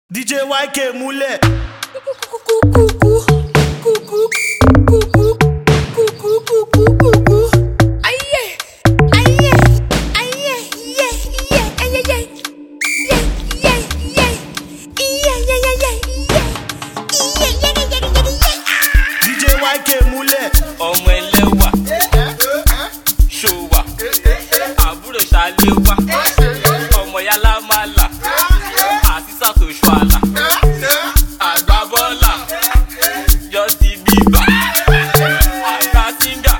DJ YK múlẹ̀. DJ YK múlẹ̀. Ọmọ ẹlẹ́wà ṣòwà àbúrò ṣàléwà ọmọ yálà máa là àṣìṣà tó ṣọ́àlà àgbà bọ́là Justin Bieber àgbà síngà.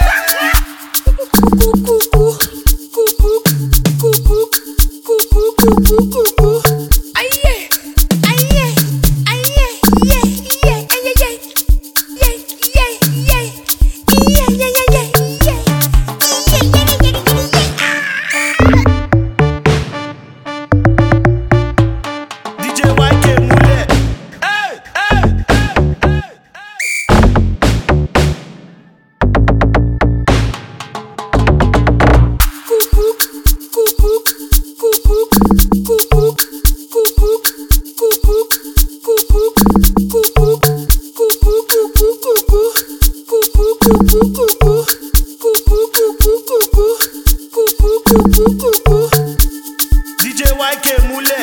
DJ YK múlẹ̀.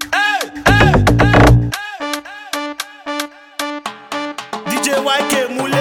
DJ YK múlẹ̀.